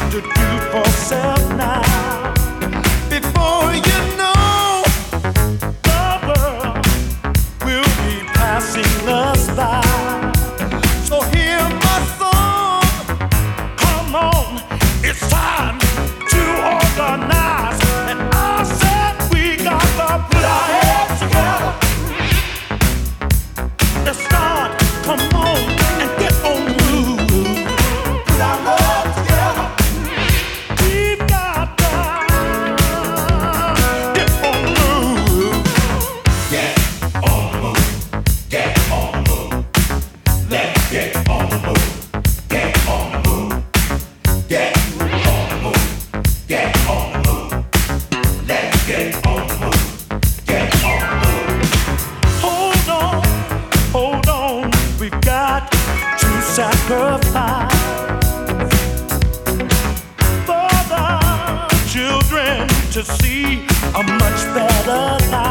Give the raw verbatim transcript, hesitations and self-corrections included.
to do for self now. Before you know, the world will be passing us by. So hear my song, come on, it's time to organize. And I said we got to put our heads together. Let's start, come on, and get on the move. Put our love together. We've got to get on the move. Get on the move. Get on the move. Let's get on the move. Get on the move. Get on the move. Get on the move. Let's get on the move. Get on the move. Hold on, hold on, we've got to sacrifice for the children to see a much better life.